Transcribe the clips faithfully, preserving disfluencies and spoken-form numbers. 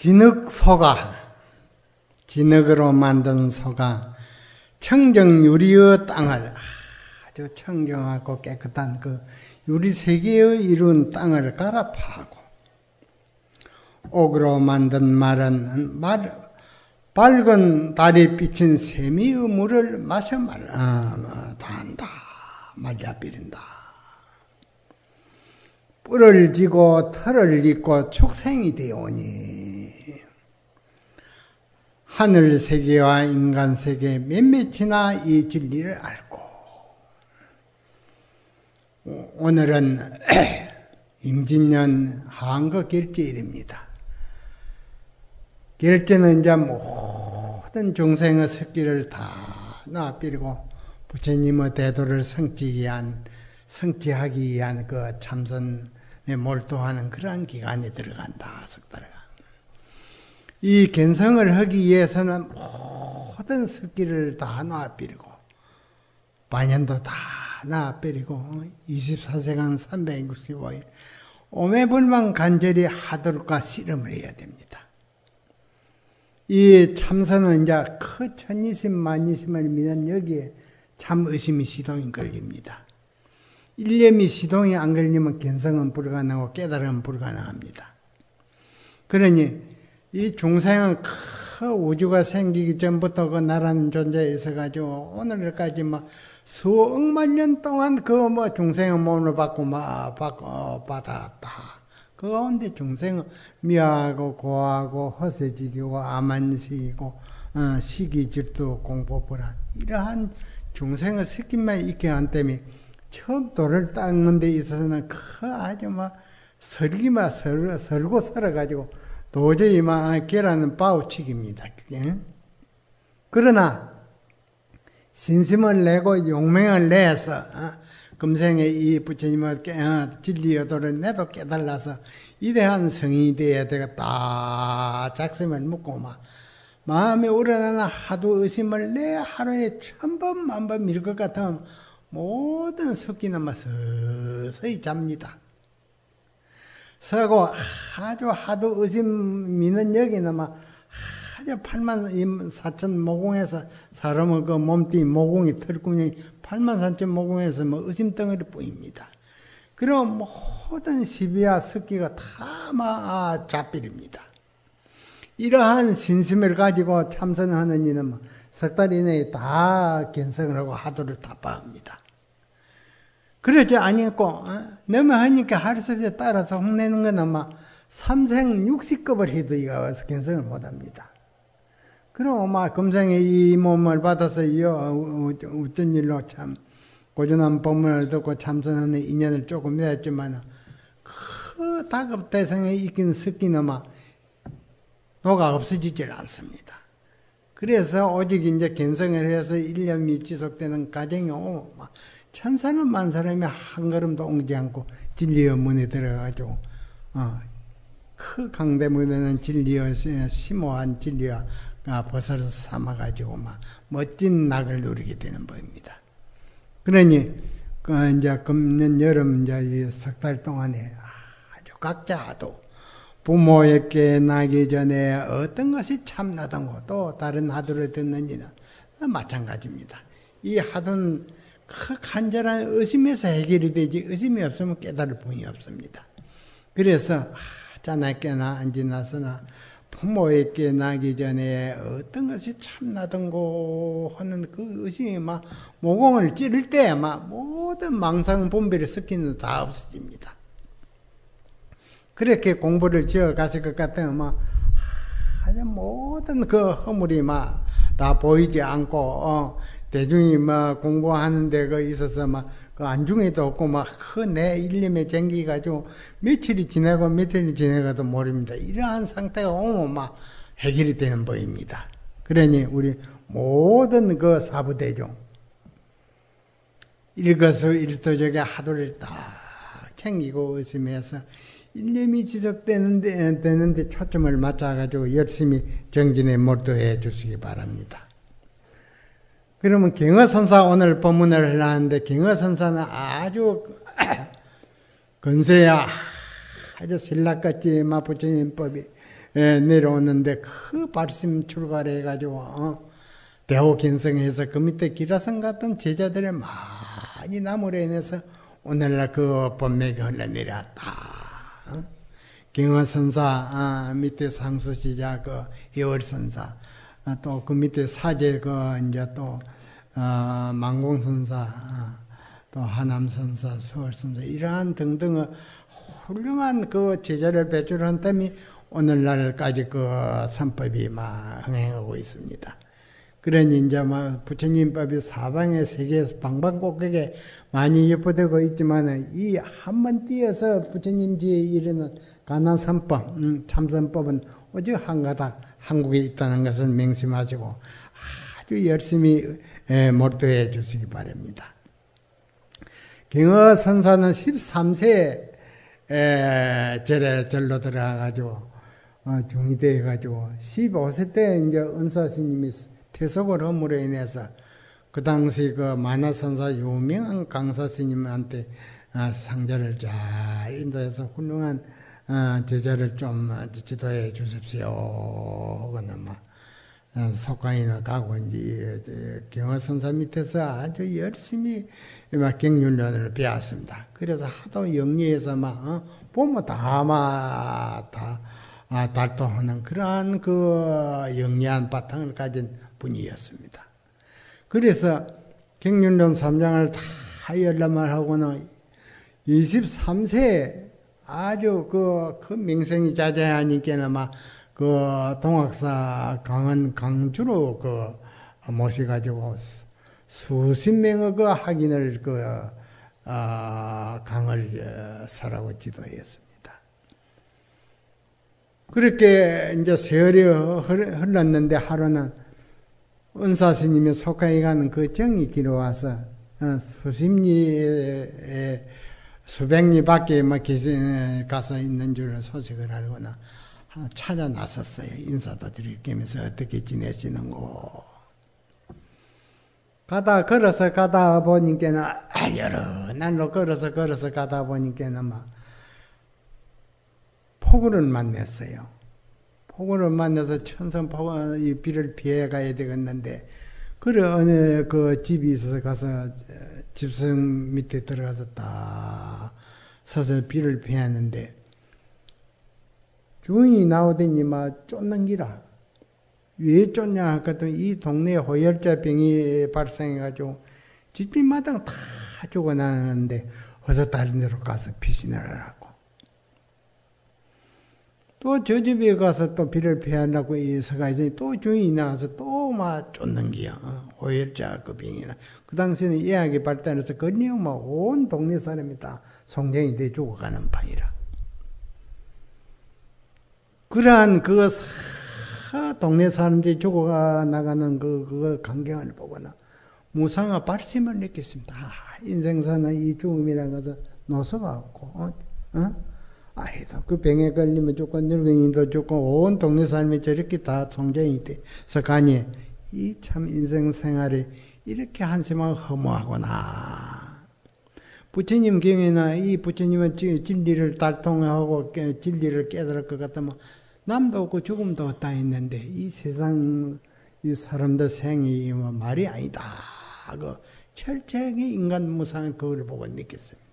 진흙소가, 진흙으로 만든 소가 청정 유리의 땅을, 아주 청정하고 깨끗한 그 유리 세 개의 이룬 땅을 갈아 파고, 옥으로 만든 말은 말, 밝은 달이 비친 세미의 물을 마셔 말, 아, 다한다, 말려 비린다. 뿔을 지고 털을 입고 축생이 되오니, 하늘 세계와 인간 세계 몇몇이나 이 진리를 알고, 오늘은 임진년 한거 결제일입니다. 결제는 이제 모든 중생의 석기를 다 놔버리고 부처님의 대도를 성취하기 위한, 성취하기 위한 그 참선에 몰두하는 그러한 기간에 들어간다, 석 달간. 이 견성을 하기 위해서는 모든 석기를 다 놔버리고, 반연도 다 놔버리고, 이십사 세간 삼백육십오 일, 오매불망 간절히 하도록과 씨름을 해야 됩니다. 이 참선은 이제 그 천이심 만이심을 믿는 여기에 참 의심이 시동이 걸립니다. 일념이 시동이 안 걸리면 견성은 불가능하고 깨달음은 불가능합니다. 그러니 이 중생은 그 우주가 생기기 전부터 그 나라는 존재에 있어가지고 오늘까지 뭐 수억만 년 동안 그 뭐 중생의 몸을 받고 막 받고 받았다. 그 가운데 중생은 미하고 고하고 허세지기고 암안식이고 어, 시기 질투 공포 불안 이러한 중생의 스킨만 있게 한 때문에 처음 돌을 닦는 데 있어서는 그 아주 막 설기만 설, 설고 설어가지고 도저히 막 계란은 바우치기입니다. 그게. 그러나 신심을 내고 용맹을 내서 어, 금생에 이 부처님의 진리 여도를 내도 깨달아서 이대한 성인이 되어야 되겠다. 작심을 묻고 막 마음에 우러나는 하도 의심을 내 하루에 천 번 만 번 밀 것 같으면 모든 석기는 막 서서히 잡니다. 서고 아주 하도 의심 미는 여기는 막 아주 팔만 사천 모공에서 사람의 그 몸뚱이 모공이 털구멍이 팔만 사천 모공에서 뭐 의심 덩어리 뿐입니다. 그럼 모든 시비와 석기가 다 막 잡히립니다. 이러한 신심을 가지고 참선하는 이는 석 달 이내에 다 견성을 하고 하도를 다 파합니다. 그러지 아니고 어? 너무 하니까 할 수 없이 따라서 혼내는 건 아마 삼생 육식급을 해도 이거 와서 견성을 못합니다. 그럼 막 금생에 이 몸을 받아서 이 어쩐 일로 참 고전한 법문을 듣고 참선하는 인연을 조금 맺었지만 그 다급대성에 있긴 섞이는 막 도가 없어지질 않습니다. 그래서 오직 이제 견성을 해서 일념이 지속되는 과정이 오면 막 천사는 만 사람이 한 걸음도 옮기지 않고 진리의 문에 들어가가지고 어, 그 강대문에는 진리의 심오한 진리와 벗을 삼아가지고 막 멋진 낙을 누리게 되는 법입니다. 그러니 그 이제 금년 여름 이제 이 석 달 동안에 아주 각자도 부모에게 나기 전에 어떤 것이 참나던고 또 다른 하도를 듣는지는 마찬가지입니다. 이 하도는 그 간절한 의심에서 해결이 되지 의심이 없으면 깨달을 분이 없습니다. 그래서 자나깨나 안지나서나 부모에게 나기 전에 어떤 것이 참나던고 하는 그 의심이 막 모공을 찌를 때 막 모든 망상 분별이 섞이는 다 없어집니다. 그렇게 공부를 지어 가실 것 같으면 막 아주 모든 그 허물이 막 다 보이지 않고 어, 대중이 막 공부하는데 그 있어서 막 그 안중에도 없고 막 그 내 일념에 쟁기 가지고 며칠이 지나고 며칠이 지나가도 모릅니다. 이러한 상태가 오면 막 해결이 되는 법입니다. 그러니 우리 모든 그 사부대중 일거수 일토적의 하도를 딱 챙기고 의심해서 일념이 지속되는데 되는데 초점을 맞춰가지고 열심히 정진에 몰두해 주시기 바랍니다. 그러면 경허선사 오늘 법문을 하는데 경허선사는 아주 건세야 아주 신락같이 부처님 법이 에, 내려오는데 그 발심 출발해가지고 어, 대호 견성해서 그 밑에 기라성 같은 제자들의 많이 남으로 인해서 오늘날 그 법맥이 흘러내려왔다. 어? 경허선사 아, 밑에 상수시자 그 해월선사 아, 또 그 밑에 사제 그 이제 또 어, 망공선사 아, 또 하남선사 수월선사 이러한 등등의 훌륭한 그 제자를 배출한 때문에 오늘날까지 그 선법이 막 흥행하고 있습니다. 그러니 이제 막 부처님법이 사방에 세계에서 방방곡곡에 많이 예포되고 있지만 이 한 번 뛰어서 부처님지에 이르는 가나선법, 음, 참선법은 오직 한 가닥 한국에 있다는 것을 명심하시고 아주 열심히 에, 몰두해 주시기 바랍니다. 경허선사는 십삼 세 에, 절에 절로 들어가가지고 어, 중이 돼가지고 십오 세 때 이제 은사스님이 퇴속을 함으로 인해서 그 당시 그 만화선사 유명한 강사 스님한테 어, 상자를 잘 인도해서 훌륭한 어, 제자를 좀 지도해 주십시오. 하고는 막 어, 속강인을 가고 이제 경허선사 밑에서 아주 열심히 막 경륜론을 배웠습니다. 그래서 하도 영리해서 막 어, 보면 다막 다 아, 달동하는 그러한 그 영리한 바탕을 가진 분이었습니다. 그래서 경륜론 삼 장을 다 열람을 하고는 이십삼 세에 아주 그, 그 명성이 자자하니까는 막 그 동학사 강은 강주로 그 모셔가지고 수십 명의 그 학인을 그 어, 강을 서라고 지도했습니다. 그렇게 이제 세월이 흘렀는데 하루는 은사 스님이 속하에 가는 그 정이 길어와서 수십리에 수백 리 밖에 막 가서 있는 줄 소식을 알거나 찾아 나섰어요. 인사도 드리면서 어떻게 지내시는고. 가다 걸어서 가다 보니까는 아, 여러 날로 걸어서 걸어서 가다 보니까는 막 폭우를 만났어요. 폭우를 만나서 천성폭우 이 비를 피해 가야 되겠는데 그래 어느 그 집이 있어서 가서 집성 밑에 들어가서 딱 서서 비를 피하는데 주인이 나오더니 막 쫓는 기라. 왜 쫓냐 했더니 이 동네에 호열자병이 발생해가지고 집집마당 다 죽어나는데 어서 다른 데로 가서 피신을 하라고. 또 저 집에 가서 또 비를 피하려고 서가 있으니 또 주인이 나와서 또 막 쫓는 기야. 어, 호열자 그 병이나. 그 당시에는 예약이 발달해서 거리면 온 동네 사람이 다 송정이 돼 죽어가는 판이라. 그러한 그 동네 사람들이 죽어가 나가는 그, 그 광경을 보거나 무상한 발심을 느꼈습니다. 아, 인생사는 이 죽음이라는 것은 노서가 없고, 어? 어? 아이도 그 병에 걸리면 죽고 늙은이도 죽고 온 동네 사람이 저렇게 다 송정이 돼서 가니 이 참 인생 생활이 이렇게 한심하고 허무하구나. 부처님 경에나 이 부처님은 진리를 달통하고 진리를 깨달을 것 같으면 남도 없고 죽음도 없다 했는데 이 세상 이 사람들 생이 뭐 말이 아니다. 그 철저하게 인간 무상을 그걸 보고 느꼈습니다.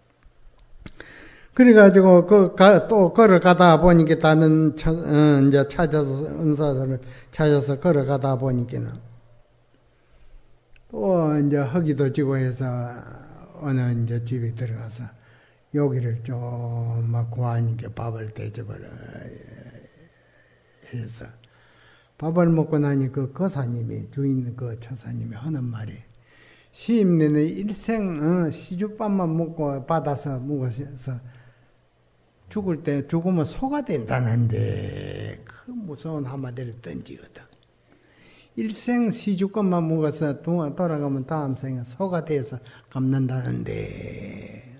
그래가지고 그 또 걸어가다 보니까 다른 차, 어, 이제 찾아서 은사들을 찾아서 걸어가다 보니까는 또 이제 허기도 지고 해서 어느 이제 집에 들어가서 여기를 좀 막 구하니까 밥을 대접을 해서 밥을 먹고 나니 그 거사님이 주인 그 처사님이 하는 말이 시임내는 일생 어, 시주밥만 먹고 받아서 먹어서 죽을 때 죽으면 소가 된다는데 그 무서운 한마디를 던지거든. 일생 시주밥만 먹어서 돌아가면 다음 생에 소가 돼서 갚는다는데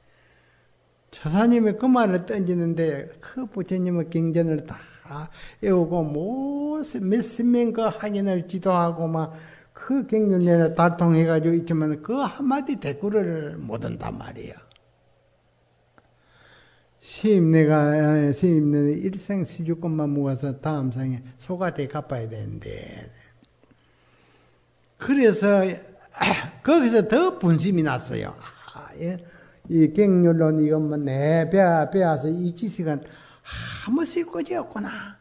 처사님이 그 말을 던지는데 그 부처님의 경전을 다 외우고 뭐 몇십 명 그 학인을 지도하고 막 그 경륜에 달통해가지고 있지만 그 한마디 대꾸를 못 한단 말이야. 시임내가, 시임내는 일생 시주권만 모아서 다음 생에 소가 돼 갚아야 되는데. 그래서, 거기서 더 분심이 났어요. 아, 예. 이 갱률론 이것만 내 배아, 배아서 이 지식은 아무 쓸 것이 없구나.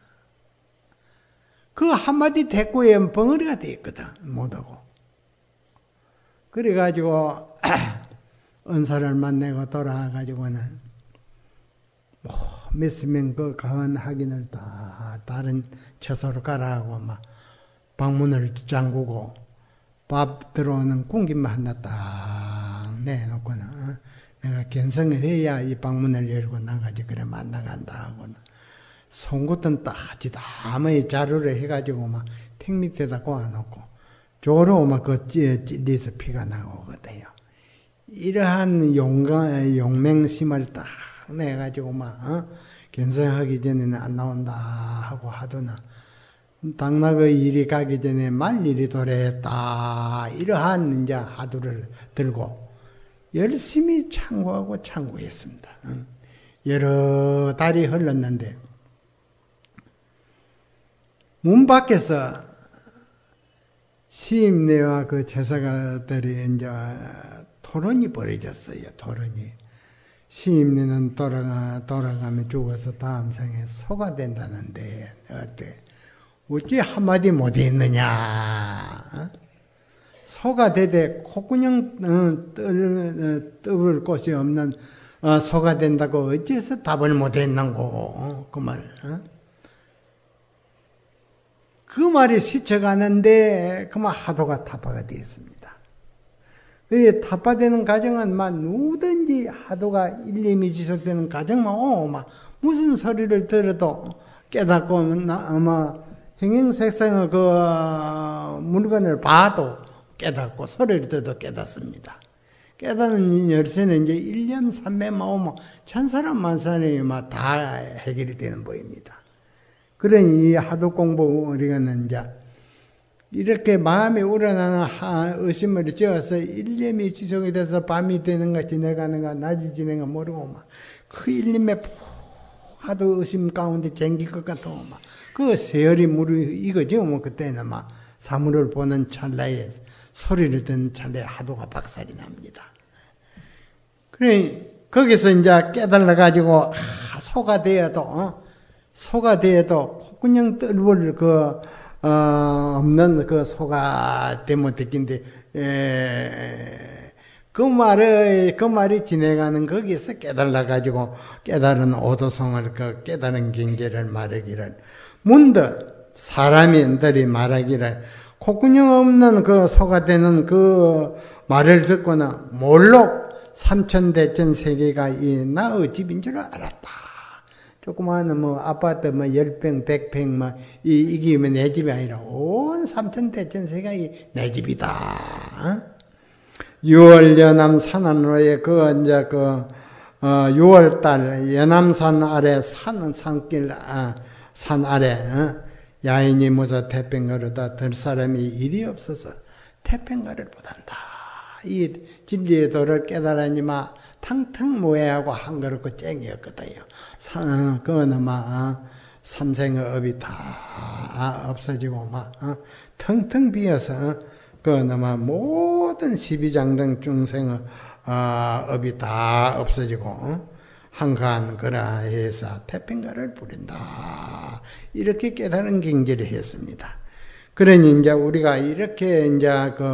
그 한마디 대꾸에 벙어리가 돼 있거든, 못하고. 그래가지고, 은사를 만나고 돌아가가지고는, 뭐, 몇십 명 그 가은 확인을 다 다른 처소로 가라하고, 막, 방문을 잠그고, 밥 들어오는 공기만 하나 딱 내놓고는, 어? 내가 견성을 해야 이 방문을 열고 나가지, 그래, 만나간다 하고는. 송곳은 딱 하지, 다음에 자루를 해가지고, 막, 택 밑에다 꼬아놓고, 조로 막 그 찔려서 피가 나오거든요. 이러한 용가, 용맹심을 딱 내가지고 막, 어? 견성하기 전에는 안 나온다 하고 하더나, 당나그 일이 가기 전에 말 일이 도래했다. 이러한 이제 하두를 들고 열심히 창구하고 창구했습니다. 어? 여러 달이 흘렀는데, 문 밖에서 시임내와 그 제사가들이 이제 토론이 벌어졌어요. 토론이. 시임내는 돌아가, 돌아가면 죽어서 다음 생에 소가 된다는데, 어때? 어찌 한마디 못했느냐? 소가 되되 콧구녕 어, 떠, 떠볼 곳이 없는 어, 소가 된다고 어째서 답을 못했는고? 어, 그 말. 어? 그 말이 스쳐가는데 그만 하도가 타파가 되었습니다. 그 타파되는 과정은 막 누구든지 하도가 일념이 지속되는 과정만 오, 막 무슨 소리를 들어도 깨닫고 아마 행행색상의 그 물건을 봐도 깨닫고 소리를 들어도 깨닫습니다. 깨닫는 열쇠는 이제 일념 삼매만 오면 천사람 만사람이 막 다 해결이 되는 법입니다. 그러니 이 하도 공부 우리가는 이제 이렇게 마음에 우러나는 의심을 지어서 일념이 지속이 돼서 밤이 되는가 지나가는가 낮이 지내가 모르고 막 그 일념에 푹 하도 의심 가운데 쟁길 것 같고 막 그 세월이 무르 이거죠. 뭐 그때는 막 사물을 보는 찰나에 소리를 듣는 찰나에 하도가 박살이 납니다. 그래 거기서 이제 깨달아 가지고 아, 소가 되어도 어? 소가 되어도 콧구녕 뜰볼 그 어, 없는 그 소가 되면 됐긴데 그 말을 그 말이 지내가는 거기서 깨달아 가지고 깨달은 오도성을 그 깨달은 경제를 말하기를 문득 사람인들이 말하기를 콧구녕 없는 그 소가 되는 그 말을 듣고는 몰록 삼천대천 세계가 이 나의 집인 줄 알았다. 조그마한 뭐 아파트 뭐 열평 백평 뭐 이 이게 내 집이 아니라 온 삼천대천 세계가 내 집이다. 유월 연암 산안로에 그 이제 그 어, 유월달 연암산 아래 산 산길 아, 산 아래 어? 야인이 무서 태평가르다 들 사람이 일이 없어서 태평가를 못한다. 이 진리의 도를 깨달으니마 탕탕 모해하고 한 그릇고 쨍이었거든요. 사, 그거는 막, 어, 삼생의 업이 다 없어지고, 막, 어, 텅텅 비어서, 어, 그거는 막 모든 십이장등 중생의, 어, 업이 다 없어지고, 어, 한간 그라해서 태평가를 부린다. 이렇게 깨달은 경지를 했습니다. 그러니 이제 우리가 이렇게 이제 그,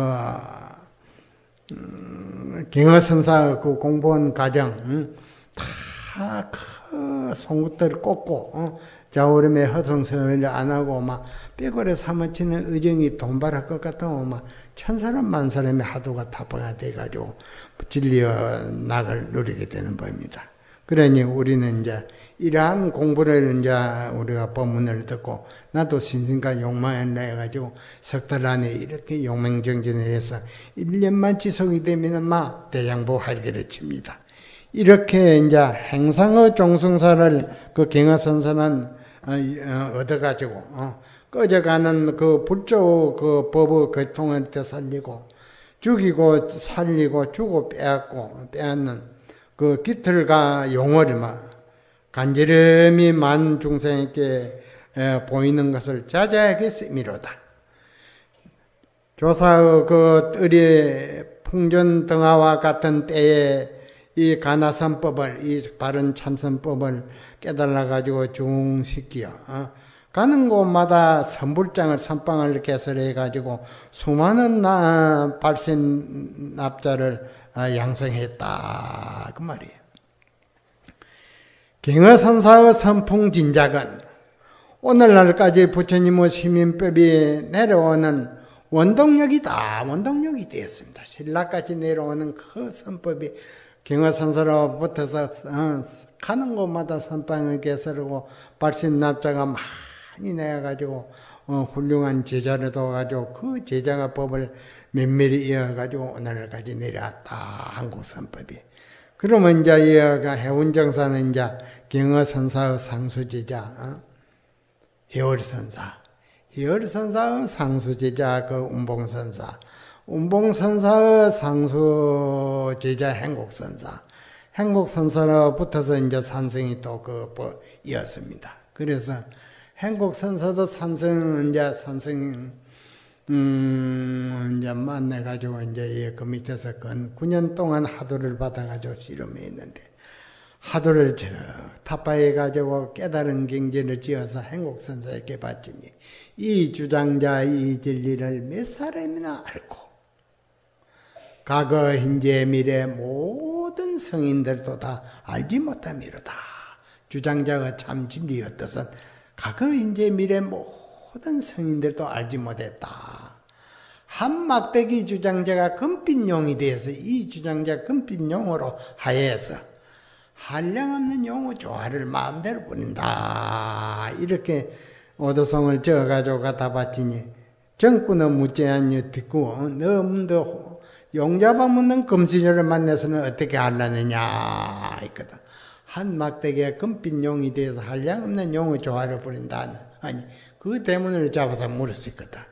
음, 경허선사 그 공부한 과정, 음, 다 그 송곳들을 꽂고, 어, 자오름에 허송성을 안 하고, 막, 뼈고래 사무치는 의정이 돈발할 것 같으면, 막, 천사람 만사람의 하도가 타파가 돼가지고, 진리의 낙을 누리게 되는 법입니다. 그러니 우리는 이제, 이러한 공부를 이제 우리가 법문을 듣고, 나도 신신과 욕망을 내가지고, 석 달 안에 이렇게 용맹정진을 해서, 일 년만 지속이 되면은 막, 대양보하기를 칩니다. 이렇게 이제 행상의 종승사를 그 경허선사는 얻어가지고 어, 꺼져가는 그 불조 그 법의 고통을 되살리고 죽이고 살리고 주고 빼앗고 빼앗는 그 깃털과 용어를 막 간지럼이 만 중생에게 보이는 것을 자제하겠음이로다. 조사의 그 뜰이 풍전등화와 같은 때에 이 가나선법을, 이 바른 참선법을 깨달아 가지고 중시키어 어? 가는 곳마다 선불장을 선방을 개설해 가지고 수많은 나, 발신납자를 양성했다 그 말이에요. 경어선사의 선풍진작은 오늘날까지 부처님의 시민법이 내려오는 원동력이다. 원동력이 되었습니다. 신라까지 내려오는 그 선법이 경어선사로 붙어서 어, 가는 곳마다 선방을 개설하고 발신납자가 많이 내가지고 어, 훌륭한 제자를 둬가지고 그 제자가 법을 면밀히 이어가지고 오늘까지 내려왔다. 한국 선법이. 그러면 이제 이어가 해운정사는 이제 경어선사의 상수제자, 어? 해월선사, 해월선사의 상수제자 그 운봉선사, 운봉선사의 상수제자 행곡선사, 행곡선사로 붙어서 이제 산성이 또 그 이었습니다. 그래서 행곡선사도 산성 이제 산성 음 이제 만나가지고 이제 그 밑에서 근 구 년 동안 하도를 받아가지고 실험했는데 하도를 저 타파해가지고 깨달은 경전을 지어서 행곡선사에게 바치니 이 주장자 이 진리를 몇 사람이나 알고 과거 현재 미래 모든 성인들도 다 알지 못함이로다. 주장자가 참 진리의 뜻은 과거 현재 미래 모든 성인들도 알지 못했다. 한 막대기 주장자가 금빛용이 되어서 이 주장자 금빛용으로 하여서 한량없는 용의 조화를 마음대로 부린다. 이렇게 오도송을 적어가지고 갖다 바치니 정꾸는 묻지않니 듣고 너무도 용잡아 묻는 금시조를 만나서는 어떻게 하려느냐 있거든. 한 막대기에 금빛 용이 되어서 한량없는 용의 조화를 부린다. 아니 그 대문을 잡아서 물었을 거다.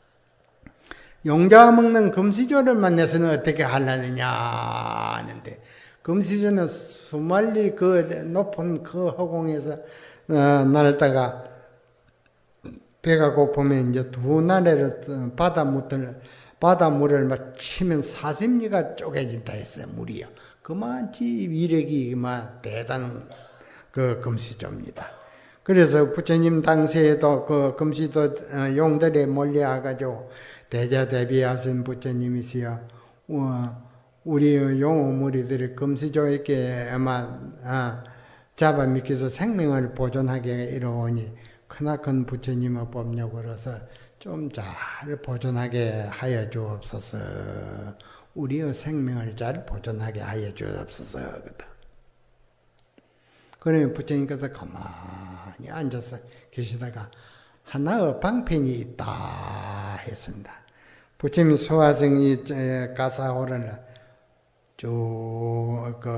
용잡아 먹는 금시조를 만나서는 어떻게 하려느냐 하는데 금시조는 수말리 그 높은 그 허공에서 어, 날다가 배가 고프면 이제 두 나래로 바닷물을 바닷물을 막 치면 사십 리가 쪼개진다 했어요. 물이요. 그만치 위력이 막 대단한 그 금시조입니다. 그래서 부처님 당시에도 그 금시도 용들에 몰려와가지고 대자대비하신 부처님이시여 우리 용어무리들이 금시조에게 아마 잡아 미켜서 생명을 보존하게 이러오니 크나큰 부처님의 법력으로서 좀 잘 보존하게 하여 주옵소서. 우리의 생명을 잘 보존하게 하여 주옵소서. 그러면 부처님께서 가만히 앉아서 계시다가 하나의 방편이 있다 했습니다. 부처님 소화생이 가사호를 쭉 그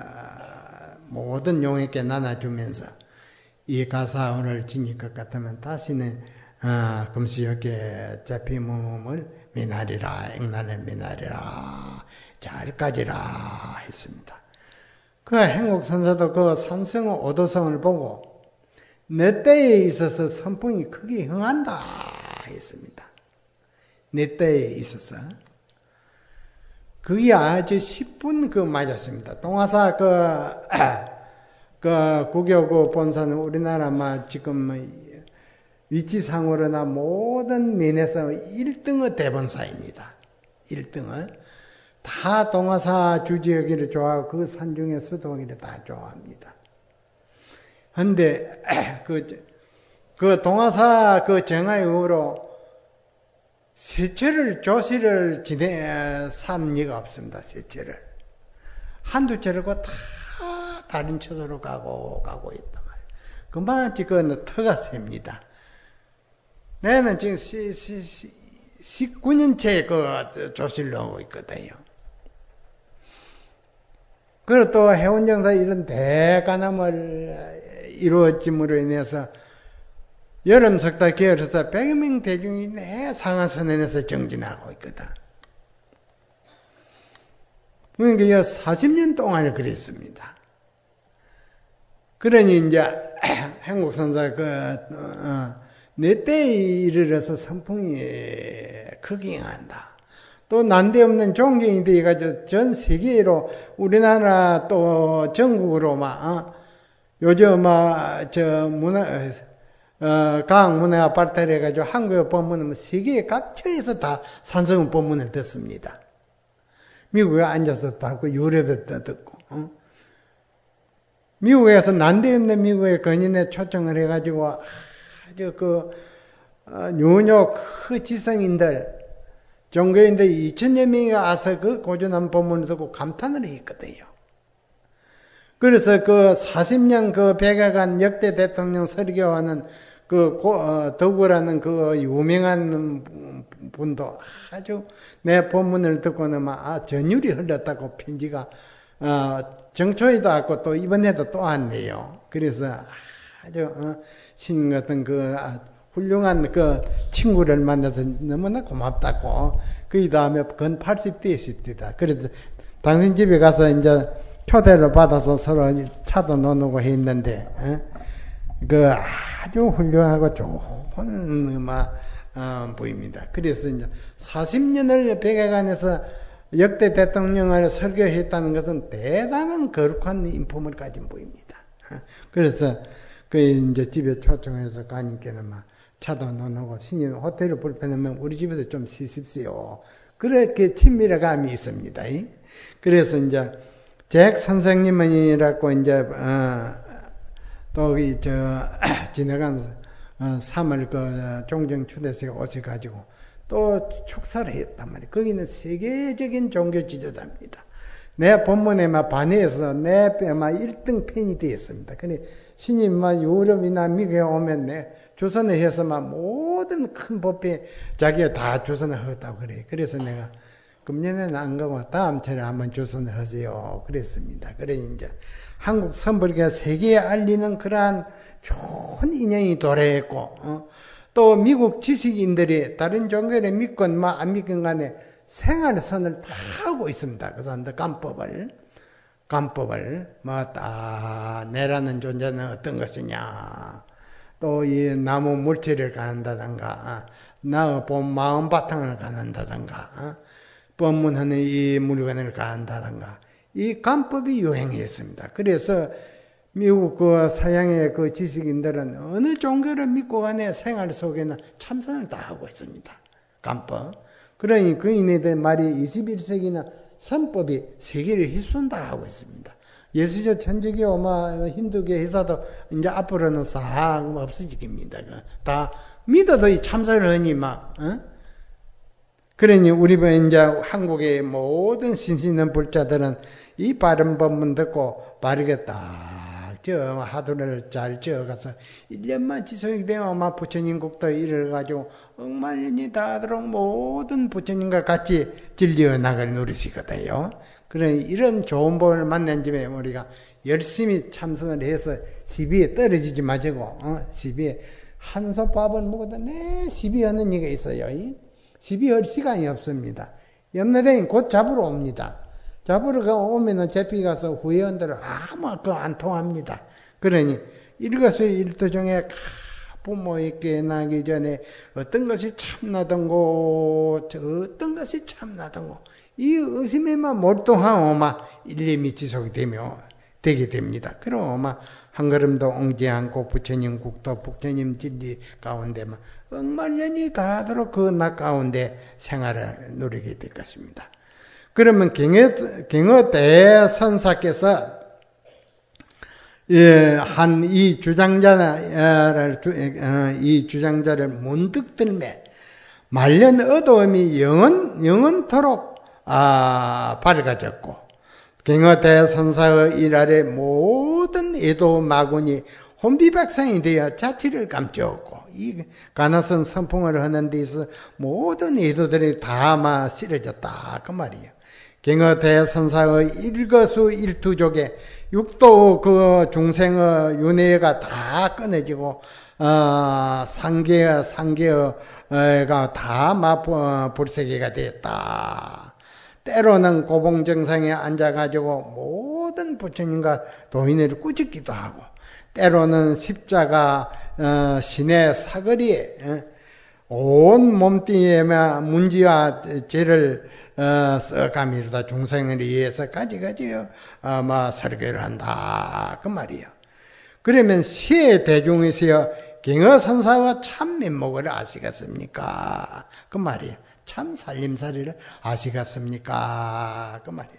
모든 용에게 나눠주면서 이 가사호를 지닐 것 같으면 다시는 아, 금시역에 잡힘을 미나리라, 액난을 미나리라, 잘 가지라 했습니다. 그 행옥선사도 그 산성의 오도성을 보고 내 때에 있어서 선풍이 크게 흥한다 했습니다. 내 때에 있어서. 그게 아주 십 분 그 맞았습니다. 동화사 그, 그 국교 본사는 우리나라만 지금 위치상으로나 모든 면에서 일 등의 대본사입니다. 일 등은 다 동화사 주지역기를 좋아하고 그 산중의 수도기를 다 좋아합니다. 그런데 그, 그 동화사 그 정화 이후로 세철을 조시를 지내 산 리가 없습니다. 세철을 한두 철이고 다 다른 처소로 가고 가고 있단 말이에요. 그만치 그 터가 셉니다. 내는 지금 시, 시, 시, 십구 년째 그 조실로 하고 있거든요. 그리고 또 해운정사 이런 대간암을 이루어짐으로 인해서 여름 석달 계열에서 백여 명 대중이 내 상하선언에서 정진하고 있거든. 그러니까 사십 년 동안을 그랬습니다. 그러니 이제 행복선사 그 어, 내 때에 이르러서 선풍이 크게 행한다. 또 난데없는 존경이 되어가지고 전 세계로 우리나라 또 전국으로 막 어, 요즘 막 저 문화 어, 과학 문화가 발달해가지고 한국에 법문은 세계 각처에서 다 산성은 법문을 듣습니다. 미국에 앉아서 듣고 유럽에도 듣고 어? 미국에서 난데없는 미국의 근인에 초청을 해가지고 아주 그 어, 뉴욕 그 지성인들 종교인들 이천여 명이 와서 그 고전한 법문을 듣고 감탄을 했거든요. 그래서 그 사십 년 그 백여간 역대 대통령 설교하는 그 고, 어, 덕우라는 그 유명한 분도 아주 내 법문을 듣고는 막 아, 전율이 흘렀다고 편지가 어, 정초에도 왔고 또 이번에도 또 왔네요. 그래서 아주 어, 신인 같은 그 아, 훌륭한 그 친구를 만나서 너무나 고맙다고. 그 다음에 건 팔십 대십니다. 그래서 당신 집에 가서 이제 초대를 받아서 서로 차도 나누고 했는데, 어? 그 아주 훌륭하고 좋은 막 어, 보입니다. 그래서 이제 사십 년을 백여간에서 역대 대통령을 설교했다는 것은 대단한 거룩한 인품을 가진 분입니다. 어? 그래서 그 이제 집에 초청해서 가님께는 막 차도 나누고 신인 호텔을 불편하면 우리 집에서 좀 쉬십시오. 그렇게 친밀감이 있습니다. 그래서 이제 잭 선생님이라고 이제 어, 또 이 저 지나간 어, 삼월 그 종정 초대석에 오셔가지고 또 축사를 했단 말이에요. 거기는 세계적인 종교 지도자입니다. 내 본문에만 반해서 내 막 일 등 팬이 되었습니다. 근데 신임만 유럽이나 미국에 오면 내 조선에 해서만 모든 큰 법회 자기가 다 조선을 하겠다고 그래. 그래서 내가 금년에는 안 가고 다음 차례 한번 조선을 하세요. 그랬습니다. 그래 이제 한국 선불교가 세계에 알리는 그러한 좋은 인연이 도래했고 어? 또 미국 지식인들이 다른 종교를 믿건 뭐 안 믿건 간에 생활선을 다 하고 있습니다. 그 사람들 감법을 감법을 뭐다 내라는 존재는 어떤 것이냐. 또 이 나무 물질을 가는다든가 나의 본 마음 바탕을 가는다든가 법문하는 이 물건을 가는다든가 이 감법이 유행했습니다. 그래서 미국 그 서양의 그 지식인들은 어느 종교를 믿고 간에 생활 속에는 참선을 다 하고 있습니다. 감법. 그러니 그 인해들 말이 이십일 세기나 선법이 세계를 휩쓴다 하고 있습니다. 예수교 천주교 뭐 힌두교 회사도 이제 앞으로는 싹 없어지깁니다. 다 믿어도 이 참선을 하니 막 어? 그러니 우리 이제 한국의 모든 신신한 불자들은 이 바른 법문 듣고 바르게 딱저 하두를 잘 지어가서 일 년만 지속이 되면 아마 부처님 국도 이래가지고 억만년이 다하도록 모든 부처님과 같이 진리어 나갈 노릇이거든요. 그러니 이런 좋은 법을 만난 집에 우리가 열심히 참선을 해서 시비에 떨어지지 마시고 어? 시비에 한솥밥을 먹어도 내 시비하는 이가 있어요. 시비할 시간이 없습니다. 염라대인 곧 잡으러 옵니다. 잡으러 오면은 제피 가서 후회원들은 아무 그 안 통합니다. 그러니 일거수일투 중에 부모에게 나기 전에 어떤 것이 참나던고 어떤 것이 참나던고 이 의심에만 몰두하고 막 일념이 지속이 되며 되게 됩니다. 그럼 막 한 걸음도 엉지 않고 부처님 국도 부처님 진리 가운데만 억만년이 다하도록 그 낮 가운데 생활을 누리게 될 것입니다. 그러면 경어, 경어 대선사께서 예, 한 이 주장자를 이 주장자를 문득 들매 말년 어두움이 영원 영원토록 아, 밝아졌고 경어 대선사의 일 아래 모든 애도 마군이 혼비백산이 되어 자취를 감추었고 이 가나선 선풍을 하는 데서 모든 애도들이 다 막 쓰러졌다 그 말이에요. 경어 대선사의 일거수일투족에 육도 그 중생의 윤회가 다 끊어지고 어, 상계어 상계어가 다 막 불세계가 됐다. 때로는 고봉정상에 앉아가지고 모든 큰 부처님과 도인을 꾸짖기도 하고, 때로는 십자가 어, 시내 사거리에 어, 온 몸뚱이에 문지와 죄를 어, 써가미로다 중생을 위해서 가지가지 어, 뭐 설교를 한다 그 말이에요. 그러면 세 대중에서요 경허선사와 참 면목을 아시겠습니까? 그 말이에요. 참 살림살이를 아시겠습니까? 그 말이에요.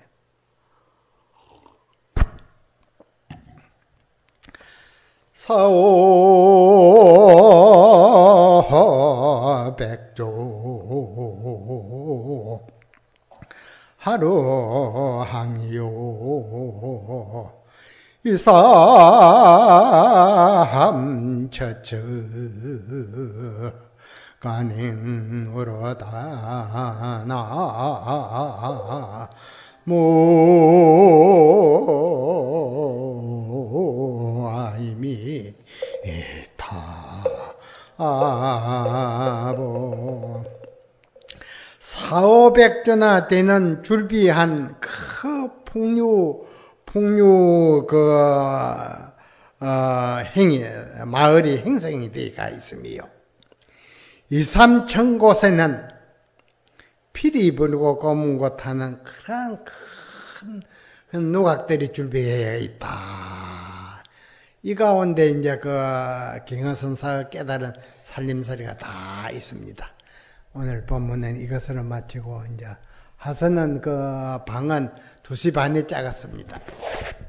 사오백조 하루항요 이삼처처 간행으로다 모아이미 타보 사오백조나 되는 줄비한 그 풍류 풍류 그 어, 행위 마을이 행성이 되어가 있으며 이삼천 곳에는 피리 불고 검은 곳 하는 그런 큰 누각들이 줄비되어 있다. 이 가운데 이제 그 경허선사가 깨달은 살림살이가 다 있습니다. 오늘 본문은 이것으로 마치고 이제 하선은 그 방은 두 시 반에 짜갔습니다.